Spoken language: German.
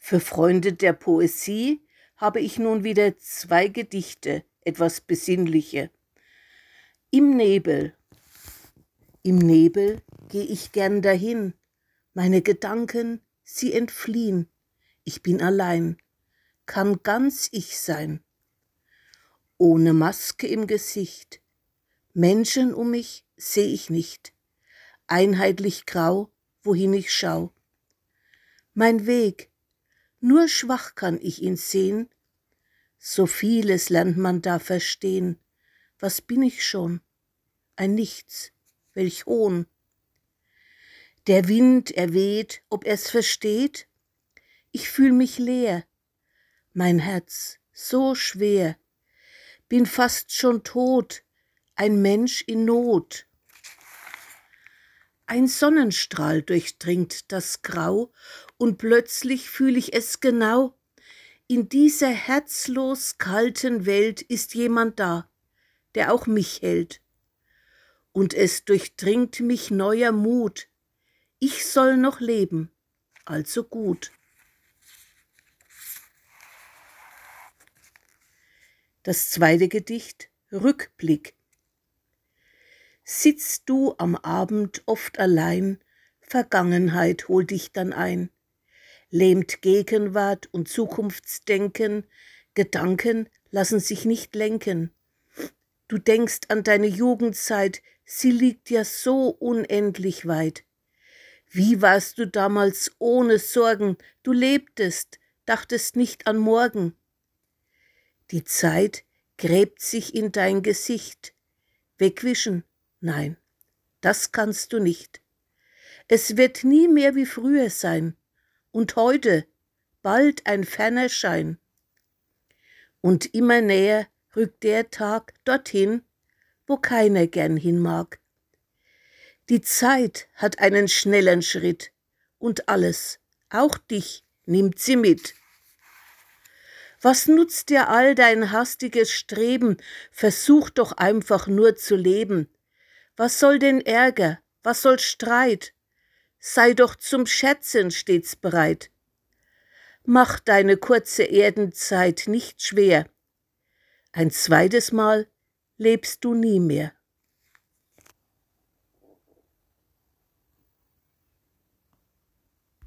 Für Freunde der Poesie habe ich nun wieder 2 Gedichte, etwas besinnliche. Im Nebel. Im Nebel geh ich gern dahin, meine Gedanken, sie entfliehen. Ich bin allein, kann ganz ich sein. Ohne Maske im Gesicht, Menschen um mich seh ich nicht, einheitlich grau, wohin ich schau. Mein Weg, nur schwach kann ich ihn sehen, so vieles lernt man da verstehen. Was bin ich schon? Ein Nichts, welch Hohn. Der Wind, er weht, ob er's versteht? Ich fühl mich leer, mein Herz so schwer, bin fast schon tot, ein Mensch in Not. Ein Sonnenstrahl durchdringt das Grau, und plötzlich fühl ich es genau. In dieser herzlos kalten Welt ist jemand da, der auch mich hält. Und es durchdringt mich neuer Mut. Ich soll noch leben, also gut. Das 2. Gedicht, Rückblick. Sitzt du am Abend oft allein, Vergangenheit holt dich dann ein. Lähmt Gegenwart und Zukunftsdenken, Gedanken lassen sich nicht lenken. Du denkst an deine Jugendzeit, sie liegt ja so unendlich weit. Wie warst du damals ohne Sorgen, du lebtest, dachtest nicht an morgen. Die Zeit gräbt sich in dein Gesicht. Wegwischen? Nein, das kannst du nicht. Es wird nie mehr wie früher sein. Und heute, bald ein ferner Schein. Und immer näher rückt der Tag dorthin, wo keiner gern hin mag. Die Zeit hat einen schnellen Schritt und alles, auch dich, nimmt sie mit. Was nutzt dir all dein hastiges Streben? Versuch doch einfach nur zu leben. Was soll denn Ärger? Was soll Streit? Sei doch zum Scherzen stets bereit. Mach deine kurze Erdenzeit nicht schwer. Ein zweites Mal lebst du nie mehr.